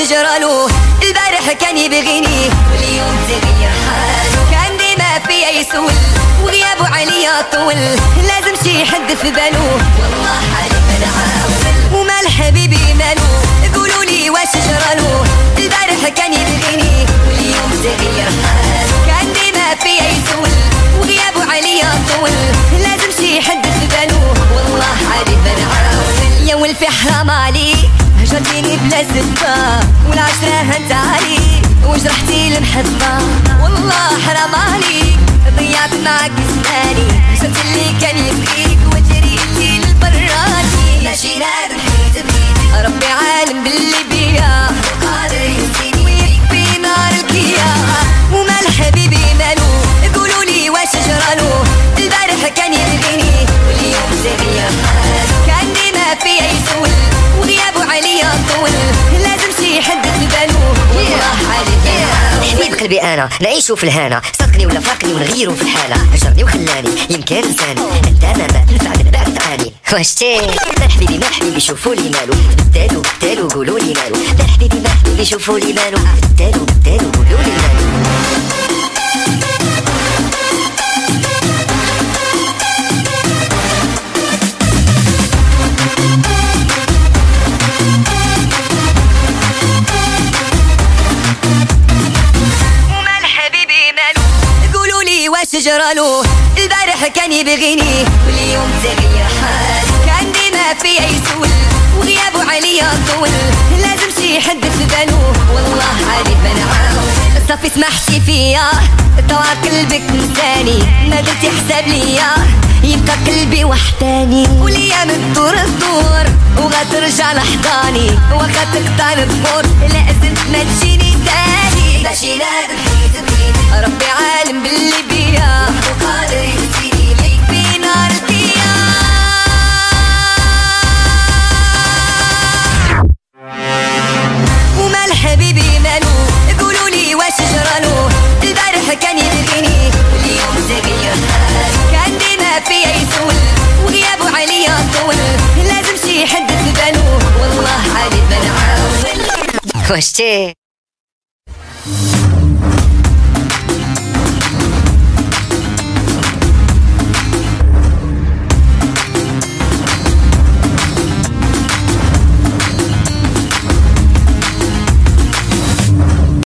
جرالو. البارح كان يبغيني واليوم تغير حاله. كان ديما فيا يسول وغيابه عليا طول. لازم شي حد في بالو والله حالي بنعاول. ومال حبيبي مالو قولولي واش جرالو. البارح كان يبغيني واليوم تغير حاله. كان ديما فيا يسول وغيابه عليا طول. لازم شي حد في بالو والله حالي بنعاول. يا ولفي حرام عليك هجرتيني بلا سبة والعشرة هنت عليك وجرحتي المحبة. والله حرام عليك ضيعت معك زماني. هجرت اللي كان يبغيك وجريتي للبراني. ماشي نادم حيت بيدي ربي عالم باللي بيا قادر ينسيني ويكفي نار الكيا. ومال حبيبي مالو قولولي واش جرالو. البارح كان يبغيني واليوم تغير حاله. كان ديما فيا يسول وغيابه عليا طول. لازم شي حد في بالو والله حالي حبيب قلبي انا نعيشو في الهنا. صدقني ولا فاقني ونغيرو في الحالة. هجرني وخلاني يمكن لساني انت ما نفعل بعد تعاني. واشتي مال حبيبي مال حبيبي شوفولي مالو. بدالو بدالو قولولي مالو. مال حبيبي مال حبيبي شوفولي مالو. بدالو بدالو قولولي مالو. واش جرالو. البارح كان يبغيني واليوم تغير حاله. كان ديما فيا يسول وغيابه عليا طول. لازم شي حد في بالو والله حالي بنعاول. صافي سمحتي فيا طوع قلبك نساني. ما درتي حساب ليا يبقى قلبي وحداني. والايام تدور الدور وغترجع لحضاني. واخا تقطع الظهور لازم ما تجيني تاني. ماشي نادم حيت بيدي ربي عالم باللي بيا وقادر ينسيني ويكفي نار الكيا. ومال حبيبي مالو قولولي واش جرالو. البارح كان يبغيني واليوم تغير حاله. كان ديما فيا يسول وغيابه عليا طول. لازم شي حد في بالو والله حالي بنعاول. واشتي